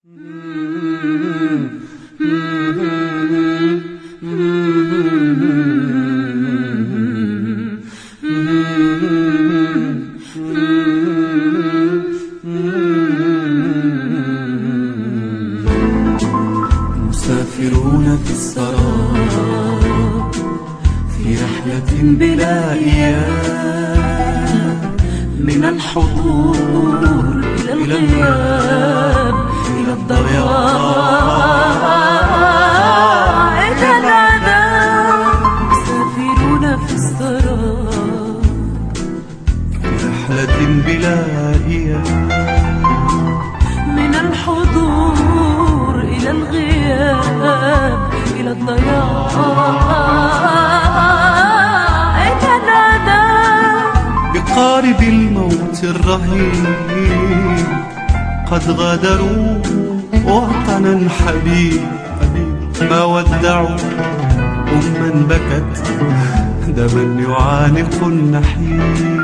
مسافرون في السراب في رحلة بلا إياب، من الحضور إلى الغياب، إلى الضياع، إلى العذاب. مسافرون في السراب في رحلة بلا إياب، من الحضور إلى الغياب، إلى الضياع، إلى العذاب. بقارب الموت الرهيب قد غادروا وطنا حبيب، ما ودعوا أما بكت دما يعانق النحيب.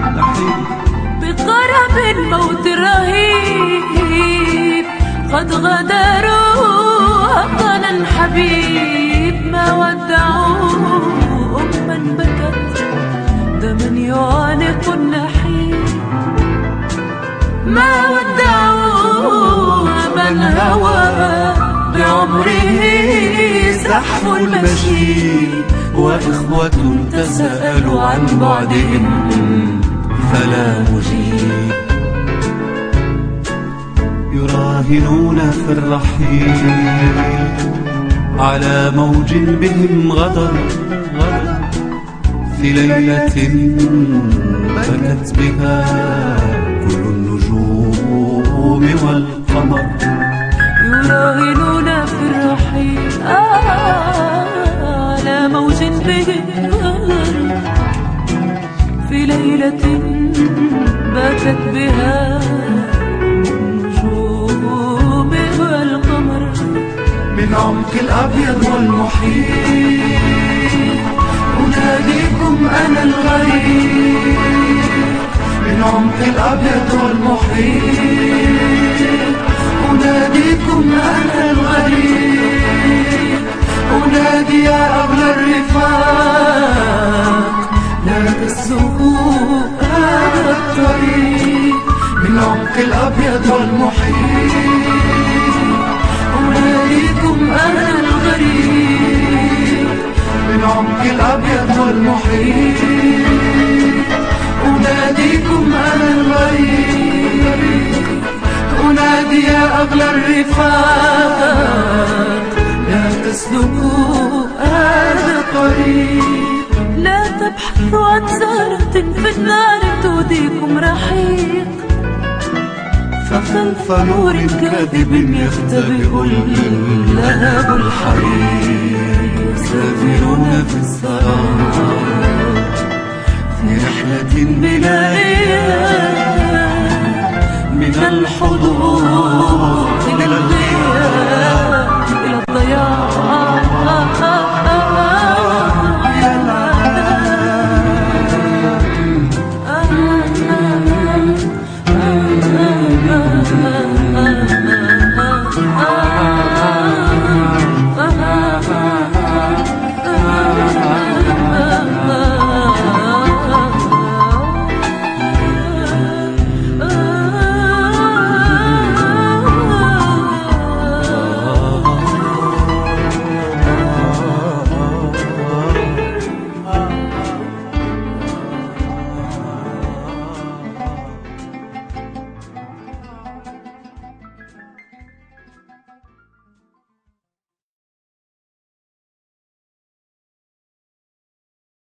بقرب الموت الرهيب قد غادروا وطنا حبيب، ما ودعوا أما بكت دما يعانق النحيب. ما ودعوا من هوى بعمره زحف المشي، وإخوة تساءلوا عن بعدهم فلا مجيب. يراهنون في الرحيل على موج بهم غدر، في ليلة بكت بها كل النجوم والقمر. يراهنون في الرحيل على موج بهم غدر، في ليلة بكت بها النجوم والقمر. من عمق الأبيض والمحيط أناديكم أنا الغريب، من عمق الأبيض والمحيط أناديكم أنا الغريب. أنادي يا أغلى الرفاق لا تسلكوا هذا الطريق، من عمق الأبيض والمحيط أناديكم أنا الغريب، من عمق الأبيض والمحيط أناديكم أنا الغريب. أنادي يا أغلى الرفاق لا تسلكوا هذا الطريق. لا تبحثوا عن زهرة في النار توديكم رحيق، فخلف نور كاذب يختبئ اللهب الحريق. مسافرون في السراب في رحلة بلا إياب، من الحضور